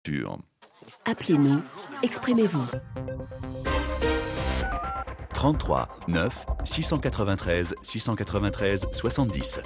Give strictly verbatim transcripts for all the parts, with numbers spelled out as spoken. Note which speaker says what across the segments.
Speaker 1: Appelez-nous, exprimez-vous.
Speaker 2: trente-trois neuf six cent quatre-vingt-treize six cent quatre-vingt-treize soixante-dix.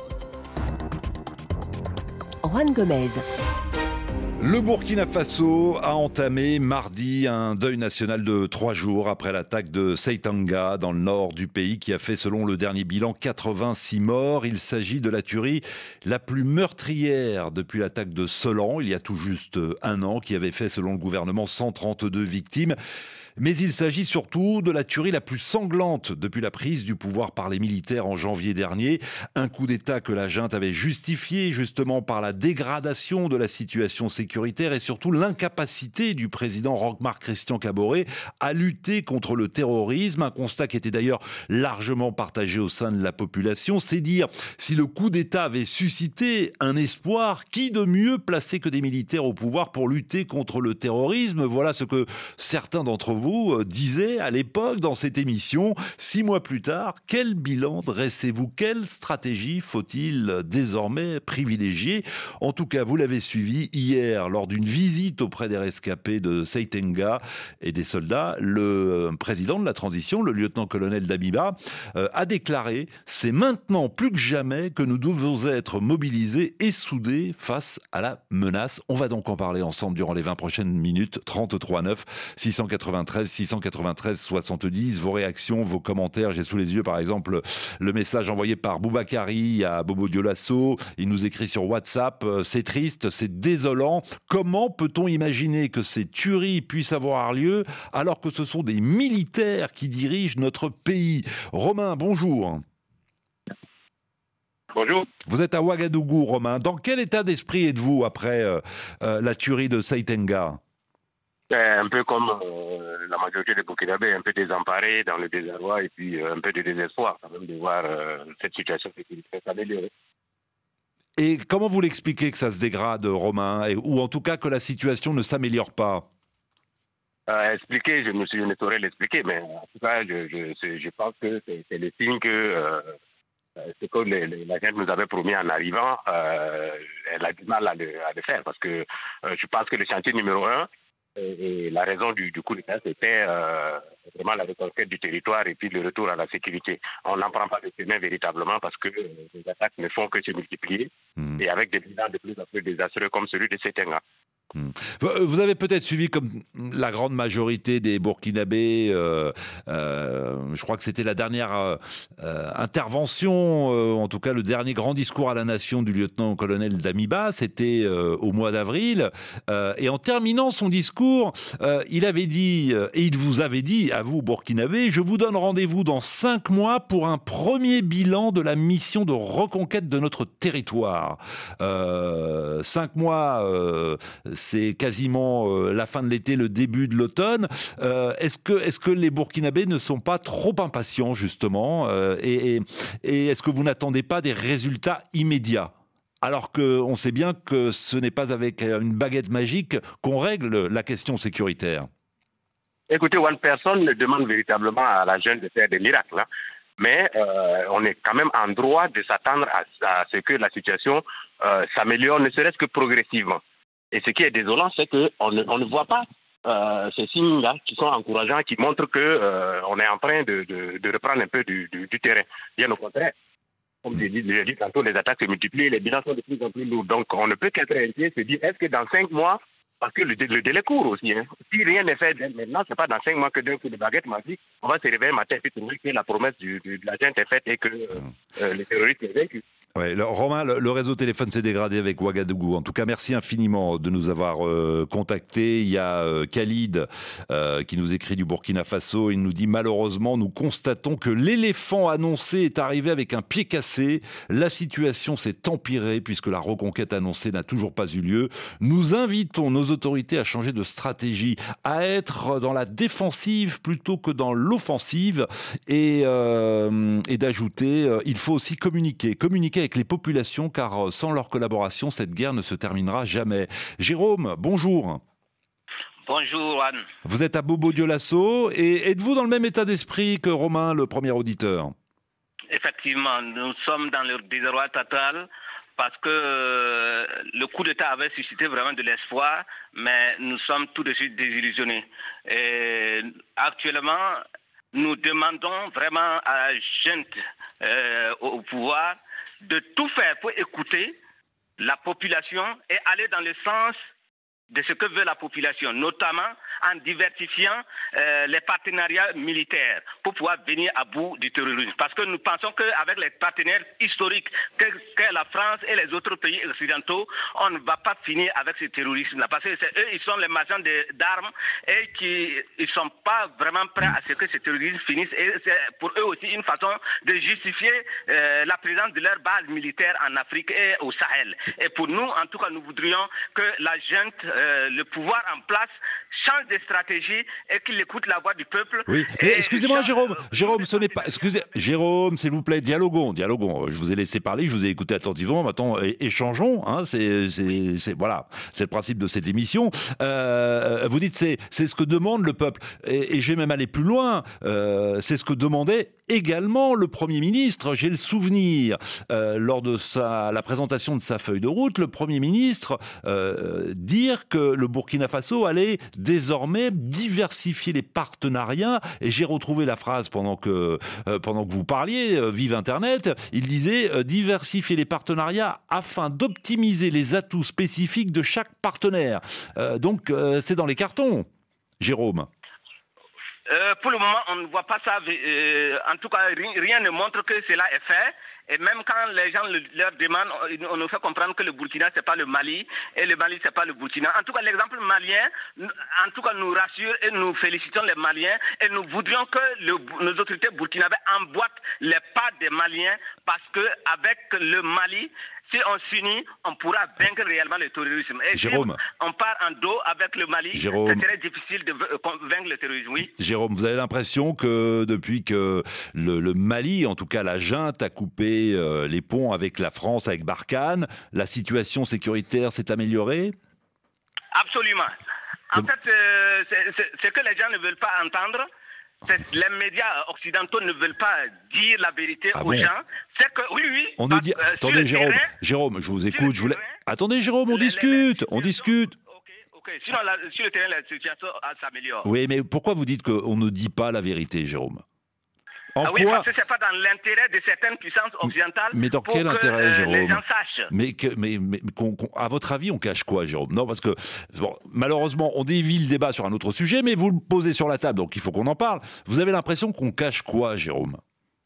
Speaker 1: Juan Gomez.
Speaker 3: Le Burkina Faso a entamé mardi un deuil national de trois jours après l'attaque de Seitanga dans le nord du pays qui a fait, selon le dernier bilan, quatre-vingt-six morts. Il s'agit de la tuerie la plus meurtrière depuis l'attaque de Solan, il y a tout juste un an, qui avait fait, selon le gouvernement, cent trente-deux victimes. Mais il s'agit surtout de la tuerie la plus sanglante depuis la prise du pouvoir par les militaires en janvier dernier. Un coup d'État que la junte avait justifié justement par la dégradation de la situation sécuritaire et surtout l'incapacité du président Roch-Marc Christian Kaboré à lutter contre le terrorisme. Un constat qui était d'ailleurs largement partagé au sein de la population. C'est dire si le coup d'État avait suscité un espoir, qui de mieux placé que des militaires au pouvoir pour lutter contre le terrorisme? Voilà ce que certains d'entre vous vous disait à l'époque dans cette émission. Six mois plus tard, quel bilan dressez-vous? Quelle stratégie faut-il désormais privilégier? En tout cas, vous l'avez suivi hier lors d'une visite auprès des rescapés de Seitanga et des soldats. Le président de la transition, le lieutenant-colonel Damiba, euh, a déclaré « C'est maintenant plus que jamais que nous devons être mobilisés et soudés face à la menace ». On va donc en parler ensemble durant les vingt prochaines minutes. trente-trois neuf six cent quatre-vingt-treize six cent quatre-vingt-treize soixante-dix. Vos réactions, vos commentaires. J'ai sous les yeux, par exemple, le message envoyé par Boubakari à Bobo Dioulasso. Il nous écrit sur WhatsApp. C'est triste, c'est désolant. Comment peut-on imaginer que ces tueries puissent avoir lieu alors que ce sont des militaires qui dirigent notre pays? Romain, bonjour.
Speaker 4: Bonjour.
Speaker 3: Vous êtes à Ouagadougou, Romain. Dans quel état d'esprit êtes-vous après euh, euh, la tuerie de Seitanga?
Speaker 4: Un peu comme euh, la majorité des Burkinabés, un peu désemparés, dans le désarroi et puis euh, un peu de désespoir quand même de voir euh, cette situation s'améliorer.
Speaker 3: Et comment vous l'expliquez que ça se dégrade, Romain, et, ou en tout cas que la situation ne s'améliore pas?
Speaker 4: euh, Expliquer, je ne, je ne saurais l'expliquer, mais en tout cas, je, je, je pense que c'est, c'est le signe que euh, ce que les, les, la gente nous avait promis en arrivant, euh, elle a du mal à le, à le faire, parce que euh, je pense que le chantier numéro un, et la raison du, du coup d'État, c'était euh, vraiment la reconquête du territoire et puis le retour à la sécurité. On n'en prend pas le chemin véritablement parce que euh, les attaques ne font que se multiplier mmh. et avec des bilans de plus en plus désastreux comme celui de Seitanga.
Speaker 3: Mmh. Vous avez peut-être suivi, comme la grande majorité des Burkinabés, euh, euh, je crois que c'était la dernière euh, intervention, euh, en tout cas le dernier grand discours à la nation du lieutenant-colonel Damiba, c'était euh, au mois d'avril. Euh, et en terminant son discours, euh, il avait dit, euh, et il vous avait dit, à vous Burkinabés, je vous donne rendez-vous dans cinq mois pour un premier bilan de la mission de reconquête de notre territoire. Euh, cinq mois... Euh, c'est quasiment euh, la fin de l'été, le début de l'automne. Euh, est-ce que, est-ce que les Burkinabés ne sont pas trop impatients, justement euh, et, et, et est-ce que vous n'attendez pas des résultats immédiats? Alors qu'on sait bien que ce n'est pas avec une baguette magique qu'on règle la question sécuritaire.
Speaker 4: Écoutez, one personne ne demande véritablement à la jeune de faire des miracles, hein. Mais euh, on est quand même en droit de s'attendre à, à ce que la situation euh, s'améliore, ne serait-ce que progressivement. Et ce qui est désolant, c'est qu'on ne, on ne voit pas euh, ces signes-là qui sont encourageants, qui montrent qu'on euh, est en train de, de, de reprendre un peu du, du, du terrain. Bien au contraire. Comme j'ai dit, j'ai dit tantôt, les attaques se multiplient, les bilans sont de plus en plus lourds. Donc on ne peut qu'être inquiet, se dire, est-ce que dans cinq mois, parce que le, le délai court aussi, hein, si rien n'est fait maintenant, ce n'est pas dans cinq mois que d'un coup de baguette magique, on va se réveiller matin et trouver que la promesse du, du, de la gente est faite et que euh, euh, les terroristes sont vaincus.
Speaker 3: Ouais, le, Romain, le, le réseau téléphone s'est dégradé avec Ouagadougou. En tout cas, merci infiniment de nous avoir euh, contactés. Il y a euh, Khalid euh, qui nous écrit du Burkina Faso. Il nous dit « Malheureusement, nous constatons que l'éléphant annoncé est arrivé avec un pied cassé. La situation s'est empirée puisque la reconquête annoncée n'a toujours pas eu lieu. Nous invitons nos autorités à changer de stratégie, à être dans la défensive plutôt que dans l'offensive et, euh, et d'ajouter euh, il faut aussi communiquer. Communiquer avec les populations, car sans leur collaboration, cette guerre ne se terminera jamais. Jérôme, bonjour.
Speaker 5: Bonjour, Anne.
Speaker 3: Vous êtes à Bobo Dioulasso, et êtes-vous dans le même état d'esprit que Romain, le premier auditeur?
Speaker 5: Effectivement, nous sommes dans le désarroi total parce que euh, le coup d'État avait suscité vraiment de l'espoir, mais nous sommes tout de suite désillusionnés. Et actuellement, nous demandons vraiment à la junte euh, au pouvoir de tout faire pour écouter la population et aller dans le sens de ce que veut la population, notamment en diversifiant euh, les partenariats militaires pour pouvoir venir à bout du terrorisme. Parce que nous pensons qu'avec les partenaires historiques que, que la France et les autres pays occidentaux, on ne va pas finir avec ce terrorisme-là. Parce que c'est eux, ils sont les marchands d'armes et qui ne sont pas vraiment prêts à ce que ce terrorisme finisse. Et c'est pour eux aussi une façon de justifier euh, la présence de leurs bases militaires en Afrique et au Sahel. Et pour nous, en tout cas, nous voudrions que la junte, euh, le pouvoir en place, change de stratégie et qu'il écoute la voix du peuple.
Speaker 3: Oui, mais excusez-moi Jérôme, Jérôme, ce n'est pas... Excusez, Jérôme, s'il vous plaît, dialoguons, dialoguons. Je vous ai laissé parler, je vous ai écouté attentivement, maintenant é échangeons, hein, c'est, c'est, c'est, voilà, c'est le principe de cette émission. Euh, vous dites c'est, c'est ce que demande le peuple, et, et je vais même aller plus loin, euh, c'est ce que demandait également le Premier ministre. J'ai le souvenir, euh, lors de sa, la présentation de sa feuille de route, le Premier ministre euh, dire que le Burkina Faso allait désormais diversifier les partenariats, et j'ai retrouvé la phrase pendant que, euh, pendant que vous parliez, euh, vive Internet, il disait euh, diversifier les partenariats afin d'optimiser les atouts spécifiques de chaque partenaire. Euh, donc euh, c'est dans les cartons, Jérôme.
Speaker 5: Euh, pour le moment, on ne voit pas ça. Euh, en tout cas, rien ne montre que cela est fait. Et même quand les gens le, leur demandent, on nous fait comprendre que le Burkina, c'est pas le Mali, et le Mali, c'est pas le Burkina. En tout cas, l'exemple malien, en tout cas, nous rassure et nous félicitons les Maliens, et nous voudrions que le, nos autorités burkinabées emboîtent les pas des Maliens, parce que avec le Mali, si on s'unit, on pourra vaincre réellement le terrorisme. Et
Speaker 3: Jérôme,
Speaker 5: si on part en dos avec le Mali,
Speaker 3: Jérôme,
Speaker 5: c'est très difficile de vaincre le terrorisme. Oui.
Speaker 3: Jérôme, vous avez l'impression que depuis que le, le Mali, en tout cas la junte, a coupé euh, les ponts avec la France, avec Barkhane, la situation sécuritaire s'est améliorée ?
Speaker 5: Absolument. En fait, euh, c'est ce que les gens ne veulent pas entendre. Les médias occidentaux ne veulent pas dire la vérité ah aux bon gens. C'est que oui, oui.
Speaker 3: On nous dit. Euh, Attendez, Jérôme, terrain, Jérôme, je vous écoute. Je voulais... terrain, Attendez, Jérôme, on les, discute, les, les on discute.
Speaker 5: Ok, ok. Sinon, la, sur le terrain, la situation s'améliore.
Speaker 3: Oui, mais pourquoi vous dites qu'on ne dit pas la vérité, Jérôme ? En
Speaker 5: ah oui,
Speaker 3: quoi...
Speaker 5: parce que c'est pas dans l'intérêt de certaines puissances occidentales.
Speaker 3: Mais dans
Speaker 5: pour
Speaker 3: quel
Speaker 5: que,
Speaker 3: intérêt,
Speaker 5: euh,
Speaker 3: Jérôme ?
Speaker 5: Les gens sachent.
Speaker 3: Mais, que, mais, mais qu'on, qu'on, à votre avis, on cache quoi, Jérôme ? Non, parce que bon, malheureusement, on dévie le débat sur un autre sujet, mais vous le posez sur la table, donc il faut qu'on en parle. Vous avez l'impression qu'on cache quoi, Jérôme ?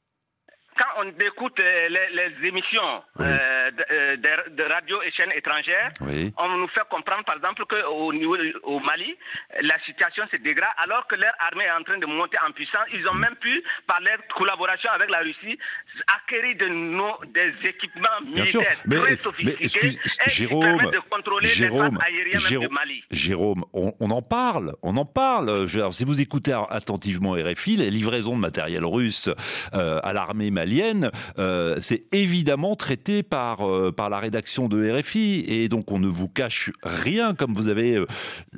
Speaker 5: Quand on écoute les, les émissions oui. euh, de, de, de radio et chaînes étrangères, oui. on nous fait comprendre par exemple qu'au niveau au Mali, la situation se dégrade alors que leur armée est en train de monter en puissance. Ils ont même pu, par leur collaboration avec la Russie, acquérir de nos, des équipements militaires
Speaker 3: mais,
Speaker 5: très sophistiqués
Speaker 3: mais, excuse,
Speaker 5: et
Speaker 3: Jérôme,
Speaker 5: qui permettent de contrôler
Speaker 3: Jérôme,
Speaker 5: l'espace aérien
Speaker 3: Jérôme,
Speaker 5: même du Mali.
Speaker 3: Jérôme, on, on en parle, on en parle. Je, alors, si vous écoutez attentivement R F I, les livraisons de matériel russe euh, à l'armée malienne, euh, Euh, c'est évidemment traité par, euh, par la rédaction de R F I, et donc on ne vous cache rien, comme vous avez euh,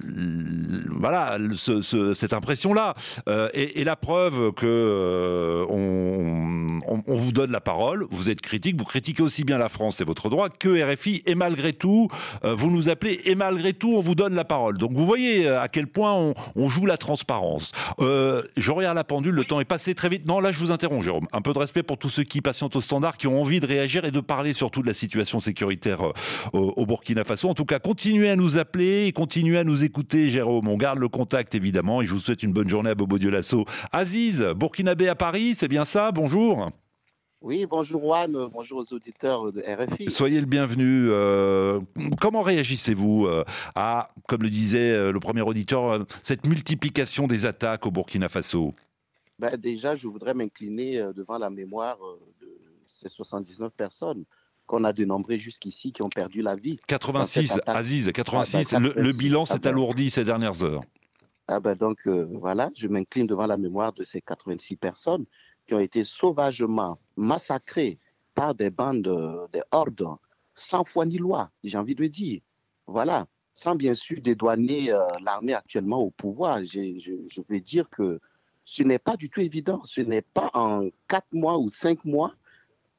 Speaker 3: voilà, ce, ce, cette impression-là. Euh, et, et la preuve que euh, on, on, on vous donne la parole, vous êtes critique, vous critiquez aussi bien la France, c'est votre droit, que R F I, et malgré tout, euh, vous nous appelez, et malgré tout, on vous donne la parole. Donc vous voyez à quel point on, on joue la transparence. Euh, je regarde la pendule, le temps est passé très vite. Non, là je vous interromps, Jérôme. Un peu de respect pour tous ceux qui patientent au standard, qui ont envie de réagir et de parler surtout de la situation sécuritaire euh, au, au Burkina Faso. En tout cas, continuez à nous appeler et continuez à nous écouter, Jérôme. On garde le contact, évidemment, et je vous souhaite une bonne journée à Bobo Dioulasso. Aziz, burkinabé à Paris, c'est bien ça ? Bonjour.
Speaker 6: Oui, bonjour Juan, bonjour aux auditeurs de R F I.
Speaker 3: Soyez le bienvenu. Euh, comment réagissez-vous euh, à, comme le disait euh, le premier auditeur, euh, cette multiplication des attaques au Burkina Faso ?
Speaker 6: Ben, déjà, je voudrais m'incliner euh, devant la mémoire euh, de ces soixante-dix-neuf personnes qu'on a dénombrées jusqu'ici qui ont perdu la vie.
Speaker 3: quatre-vingt-six, Aziz, quatre-vingt-six. Ah ben, le, le bilan s'est ah ben, alourdi ces dernières heures.
Speaker 6: Ah ben donc, euh, voilà, je m'incline devant la mémoire de ces quatre-vingt-six personnes qui ont été sauvagement massacrées par des bandes, euh, des hordes, sans foi ni loi, j'ai envie de dire. Voilà, sans bien sûr dédouaner euh, l'armée actuellement au pouvoir. Je, je, je veux dire que ce n'est pas du tout évident. Ce n'est pas en quatre mois ou cinq mois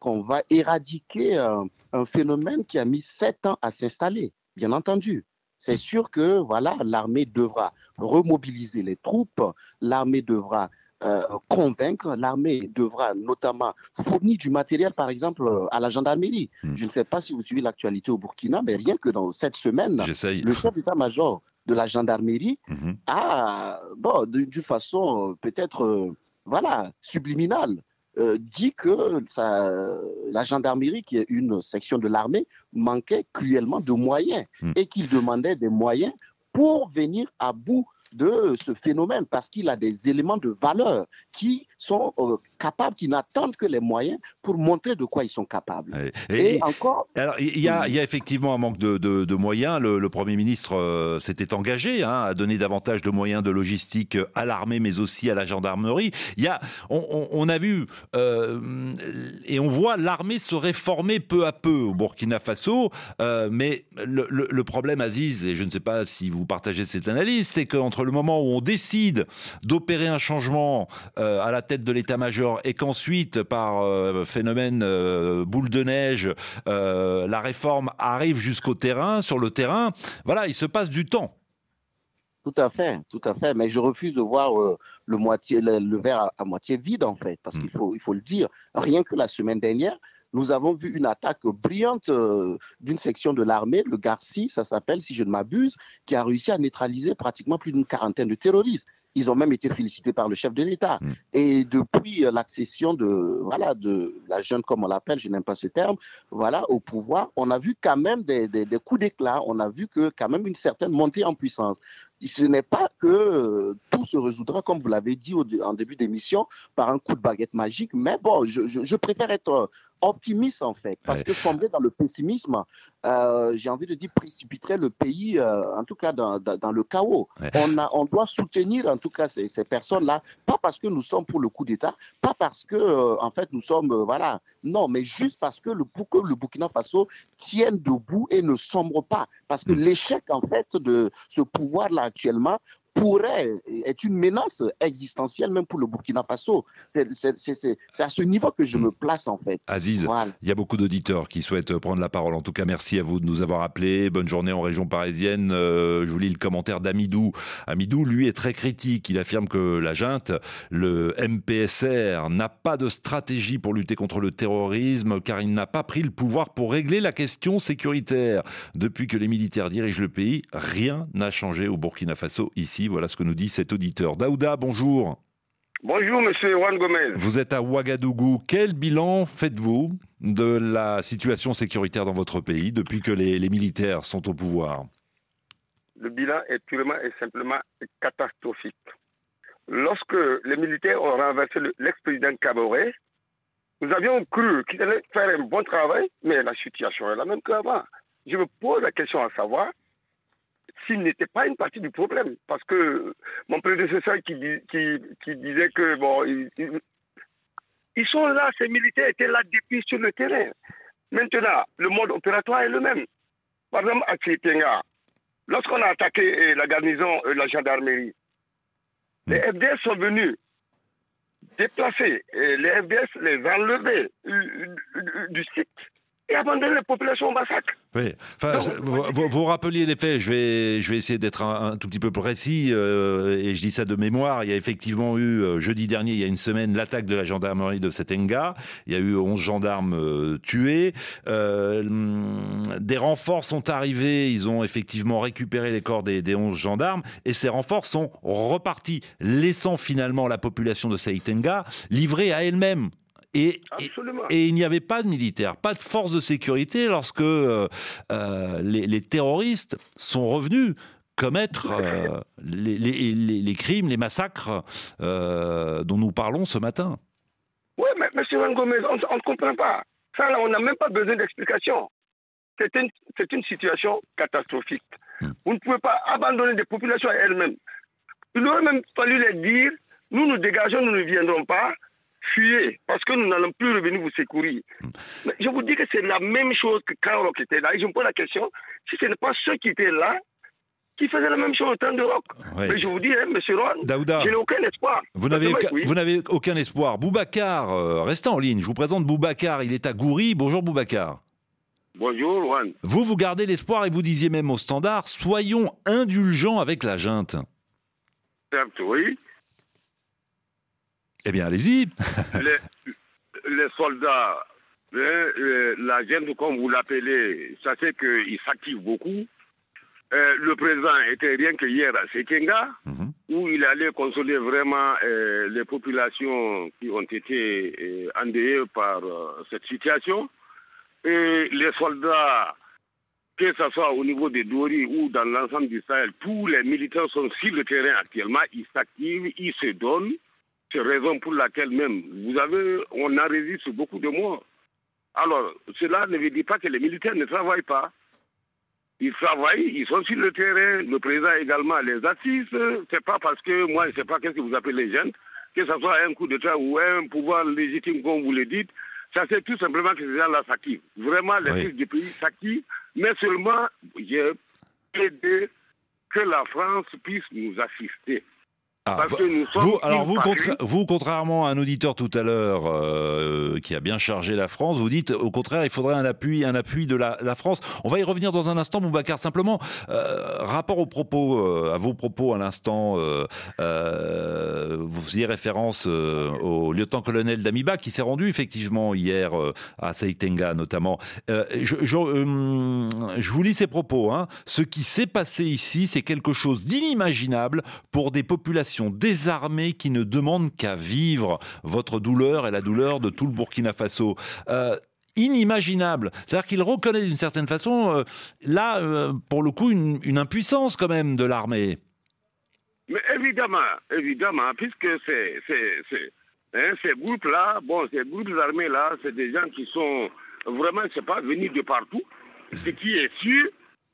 Speaker 6: qu'on va éradiquer un, un phénomène qui a mis sept ans à s'installer, bien entendu. C'est sûr que voilà, l'armée devra remobiliser les troupes, l'armée devra euh, convaincre, l'armée devra notamment fournir du matériel, par exemple, à la gendarmerie. Mmh. Je ne sais pas si vous suivez l'actualité au Burkina, mais rien que dans cette semaine, le chef d'état-major de la gendarmerie mmh. a, bon, d'une façon peut-être euh, voilà, subliminale, Euh, dit que ça, la gendarmerie, qui est une section de l'armée, manquait cruellement de moyens mmh. et qu'il demandait des moyens pour venir à bout de ce phénomène parce qu'il a des éléments de valeur qui sont euh, capables, qui n'attendent que les moyens pour montrer de quoi ils sont capables.
Speaker 3: Et, et, et encore... Alors, il y, y a effectivement un manque de, de, de moyens. Le, le Premier ministre euh, s'était engagé hein, à donner davantage de moyens de logistique à l'armée, mais aussi à la gendarmerie. Il y a, on, on, on a vu euh, et on voit l'armée se réformer peu à peu au Burkina Faso, euh, mais le, le, le problème, Aziz, et je ne sais pas si vous partagez cette analyse, c'est qu'entre le moment où on décide d'opérer un changement euh, à la tête de l'état-major et qu'ensuite, par euh, phénomène euh, boule de neige, euh, la réforme arrive jusqu'au terrain, sur le terrain, voilà, il se passe du temps.
Speaker 6: Tout à fait, tout à fait. Mais je refuse de voir euh, le, moitié, le, le verre à, à moitié vide, en fait, parce mmh. qu'il faut, il faut le dire. Rien que la semaine dernière, nous avons vu une attaque brillante euh, d'une section de l'armée, le Garci, ça s'appelle, si je ne m'abuse, qui a réussi à neutraliser pratiquement plus d'une quarantaine de terroristes. Ils ont même été félicités par le chef de l'État. Mmh. Et depuis euh, l'accession de, voilà, de la jeune, comme on l'appelle, je n'aime pas ce terme, voilà, au pouvoir, on a vu quand même des, des, des coups d'éclat, on a vu que quand même une certaine montée en puissance. Ce n'est pas que euh, tout se résoudra, comme vous l'avez dit au, en début d'émission, par un coup de baguette magique, mais bon, je, je, je préfère être optimiste en fait, parce ouais. que sombrer dans le pessimisme, euh, j'ai envie de dire, précipiterait le pays, euh, en tout cas dans, dans, dans le chaos. Ouais. On, a, on doit soutenir en tout cas ces, ces personnes-là, pas parce que nous sommes pour le coup d'État, pas parce que euh, en fait nous sommes, euh, voilà, non, mais juste parce que le, pour que le Burkina Faso tienne debout et ne sombre pas, parce que mmh. l'échec en fait de ce pouvoir-là actuellement pourrait être une menace existentielle même pour le Burkina Faso. C'est, c'est, c'est, c'est à ce niveau que je me place en fait.
Speaker 3: Aziz, voilà. Il y a beaucoup d'auditeurs qui souhaitent prendre la parole. En tout cas, merci à vous de nous avoir appelés. Bonne journée en région parisienne. Euh, je vous lis le commentaire d'Amidou. Amidou, lui, est très critique. Il affirme que la junte, le M P S R, n'a pas de stratégie pour lutter contre le terrorisme car il n'a pas pris le pouvoir pour régler la question sécuritaire. Depuis que les militaires dirigent le pays, rien n'a changé au Burkina Faso ici. Voilà ce que nous dit cet auditeur. Daouda, bonjour.
Speaker 7: Bonjour, monsieur Juan Gomez.
Speaker 3: Vous êtes à Ouagadougou. Quel bilan faites-vous de la situation sécuritaire dans votre pays depuis que les, les militaires sont au pouvoir?
Speaker 7: Le bilan est purement et simplement catastrophique. Lorsque les militaires ont renversé le, l'ex-président Kaboré, nous avions cru qu'ils allaient faire un bon travail, mais la situation est la même qu'avant. Je me pose la question à savoir s'il n'était pas une partie du problème. Parce que mon prédécesseur qui, qui, qui disait que, bon, ils, ils, ils sont là, ces militaires étaient là depuis sur le terrain. Maintenant, le mode opératoire est le même. Par exemple, à Tchétenga, lorsqu'on a attaqué la garnison, la gendarmerie, les F D S sont venus déplacer, et les F D S les enlever du site et abandonner les populations au massacre.
Speaker 3: Oui, enfin, Donc, vous, vous, vous rappeliez les faits, je vais, je vais essayer d'être un, un tout petit peu précis, euh, et je dis ça de mémoire. Il y a effectivement eu, euh, jeudi dernier, il y a une semaine, l'attaque de la gendarmerie de Setenga. Il y a eu onze gendarmes euh, tués. Euh, des renforts sont arrivés, ils ont effectivement récupéré les corps des, des onze gendarmes, et ces renforts sont repartis, laissant finalement la population de Setenga livrée à elle-même. Et, et, et il n'y avait pas de militaires, pas de forces de sécurité lorsque euh, euh, les, les terroristes sont revenus commettre euh, les, les, les, les crimes, les massacres euh, dont nous parlons ce matin.
Speaker 7: Oui, mais M. Van Gomez, on ne comprend pas. Ça, là, on n'a même pas besoin d'explication. C'est une, c'est une situation catastrophique. Hmm. Vous ne pouvez pas abandonner des populations à elles-mêmes. Il aurait même fallu les dire, nous nous dégageons, nous ne viendrons pas. Fuyez, parce que nous n'allons plus revenir vous secourir. Mais je vous dis que c'est la même chose que quand Rock était là. Et je me pose la question, si ce n'est pas ceux qui étaient là, qui faisait la même chose au temps de Rock.
Speaker 3: Ouais.
Speaker 7: Mais je vous dis, hein, monsieur Rohan,
Speaker 3: Daouda,
Speaker 7: je n'ai aucun espoir.
Speaker 3: vous n'avez,
Speaker 7: Parce que
Speaker 3: aucun,
Speaker 7: moi, oui.
Speaker 3: vous n'avez aucun espoir. Boubacar, euh, restez en ligne. Je vous présente Boubacar. Il est à Goury. Bonjour Boubacar.
Speaker 7: Bonjour, Rohan.
Speaker 3: Vous, vous gardez l'espoir et vous disiez même au Standard, soyons indulgents avec la junte.
Speaker 7: Certes, oui.
Speaker 3: Eh bien, allez-y.
Speaker 7: les, les soldats, hein, euh, la junte, comme vous l'appelez, ça fait qu'ils s'activent beaucoup. Euh, le président était rien que hier à Sekenga, mm-hmm. où il allait consoler vraiment euh, les populations qui ont été euh, endeuillées par euh, cette situation. Et les soldats, que ce soit au niveau de Dori ou dans l'ensemble du Sahel, tous les militaires sont sur le terrain actuellement, ils s'activent, ils se donnent. C'est la raison pour laquelle même, vous avez, on a résisté sur beaucoup de mois. Alors, cela ne veut dire pas que les militaires ne travaillent pas. Ils travaillent, ils sont sur le terrain, le président également les assiste. C'est pas parce que, moi, je ne sais pas qu'est-ce que vous appelez les jeunes, que ce soit un coup d'État ou un pouvoir légitime, comme vous le dites. Ça, c'est tout simplement que ces gens-là s'activent. Vraiment, les fils oui. du pays s'activent, mais seulement, j'ai plaidé que la France puisse nous assister.
Speaker 3: Ah, Parce que nous sommes vous, alors vous, contra- vous, contrairement à un auditeur tout à l'heure euh, qui a bien chargé la France, vous dites au contraire il faudrait un appui, un appui de la, la France. On va y revenir dans un instant, Boubacar. Simplement, euh, rapport aux propos, euh, à vos propos à l'instant, euh, euh, vous faisiez référence euh, au lieutenant-colonel Damiba qui s'est rendu effectivement hier euh, à Seitenga notamment. Euh, je, je, euh, je vous lis ses propos. Hein. Ce qui s'est passé ici, c'est quelque chose d'inimaginable pour des populations désarmés qui ne demandent qu'à vivre. Votre douleur est la douleur de tout le Burkina Faso. Euh, inimaginable. C'est-à-dire qu'il reconnaît d'une certaine façon, euh, là, euh, pour le coup, une, une impuissance quand même de l'armée.
Speaker 7: Mais évidemment, évidemment, puisque c'est, c'est, c'est, hein, ces groupes-là, bon, ces groupes armés-là, c'est des gens qui sont vraiment, c'est pas venus de partout. Ce qui est sûr,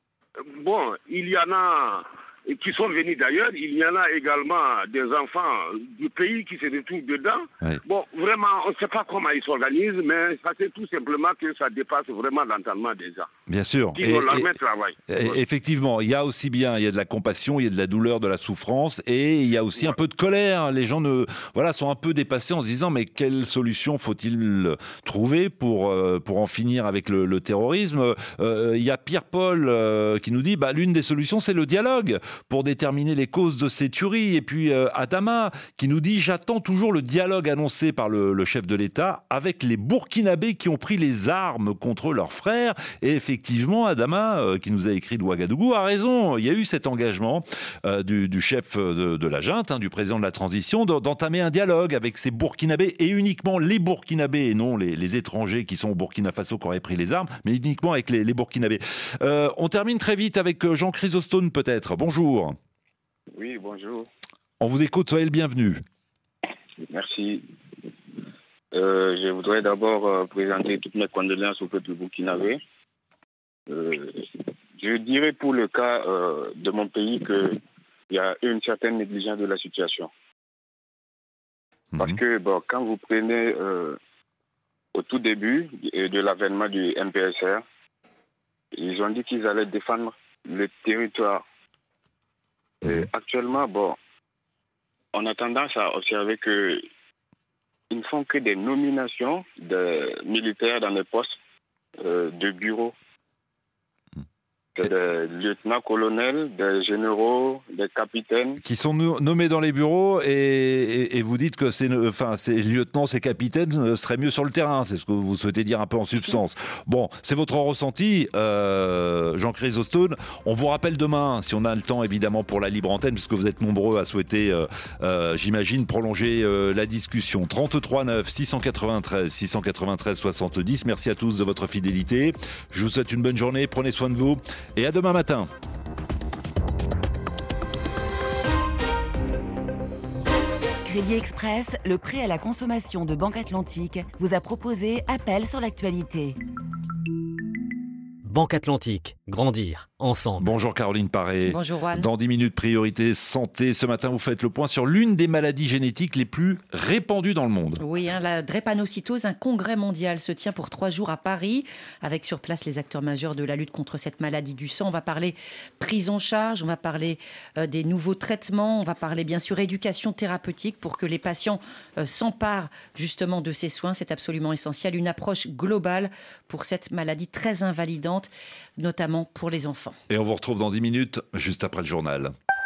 Speaker 7: bon, il y en a qui sont venus d'ailleurs, il y en a également des enfants du pays qui se retrouvent dedans. Oui. Bon, vraiment, on ne sait pas comment ils s'organisent, mais ça c'est tout simplement que ça dépasse vraiment l'entendement des gens.
Speaker 3: Bien sûr.
Speaker 7: Qui et, l'armée travaille.
Speaker 3: Et, ouais. Effectivement, il y a aussi bien, il y a de la compassion, il y a de la douleur, de la souffrance, et il y a aussi ouais. un peu de colère. Les gens ne, voilà, sont un peu dépassés en se disant, mais quelle solution faut-il trouver pour, euh, pour en finir avec le, le terrorisme ? euh, Il y a Pierre-Paul euh, qui nous dit, bah, l'une des solutions, c'est le dialogue pour déterminer les causes de ces tueries. Et puis euh, Adama qui nous dit « J'attends toujours le dialogue annoncé par le, le chef de l'État avec les Burkinabés qui ont pris les armes contre leurs frères. » Et effectivement, Adama, euh, qui nous a écrit de Ouagadougou, a raison. Il y a eu cet engagement euh, du, du chef de, de la junte, hein, du président de la transition, d'entamer un dialogue avec ces Burkinabés et uniquement les Burkinabés et non les, les étrangers qui sont au Burkina Faso qui auraient pris les armes, mais uniquement avec les, les Burkinabés. Euh, on termine très vite avec Jean Chrysostome peut-être. Bonjour.
Speaker 8: Oui, bonjour.
Speaker 3: On vous écoute, soyez le bienvenu.
Speaker 8: Merci. Euh, je voudrais d'abord euh, présenter toutes mes condoléances au peuple burkinabé. Euh, je dirais pour le cas euh, de mon pays qu'il y a une certaine négligence de la situation. Mmh. Parce que bon, quand vous prenez euh, au tout début de l'avènement du M P S R, ils ont dit qu'ils allaient défendre le territoire. Et actuellement, bon, on a tendance à observer qu'ils ne font que des nominations de militaires dans les postes euh, de bureau. Des lieutenants-colonels, des généraux, des capitaines.
Speaker 3: Qui sont nommés dans les bureaux et, et, et vous dites que c'est, enfin, ces lieutenants, ces capitaines seraient mieux sur le terrain. C'est ce que vous souhaitez dire un peu en substance. Bon, c'est votre ressenti, euh, Jean Chrysostome. On vous rappelle demain, si on a le temps évidemment pour la libre antenne, puisque vous êtes nombreux à souhaiter, euh, euh, j'imagine, prolonger euh, la discussion. trente-trois neuf six cent quatre-vingt-treize six cent quatre-vingt-treize soixante-dix. Merci à tous de votre fidélité. Je vous souhaite une bonne journée. Prenez soin de vous. Et à demain matin.
Speaker 1: Crédit Express, le prêt à la consommation de Banque Atlantique, vous a proposé Appel sur l'actualité.
Speaker 9: Banque Atlantique, grandir ensemble.
Speaker 3: Bonjour Caroline Paré.
Speaker 10: Bonjour Juan.
Speaker 3: Dans dix minutes, priorité santé. Ce matin, vous faites le point sur l'une des maladies génétiques les plus répandues dans le monde.
Speaker 10: Oui, hein, la drépanocytose, un congrès mondial se tient pour trois jours à Paris, avec sur place les acteurs majeurs de la lutte contre cette maladie du sang. On va parler prise en charge, on va parler euh, des nouveaux traitements, on va parler bien sûr éducation thérapeutique pour que les patients euh, s'emparent justement de ces soins. C'est absolument essentiel. Une approche globale pour cette maladie très invalidante, notamment pour les enfants.
Speaker 3: Et on vous retrouve dans dix minutes, juste après le journal.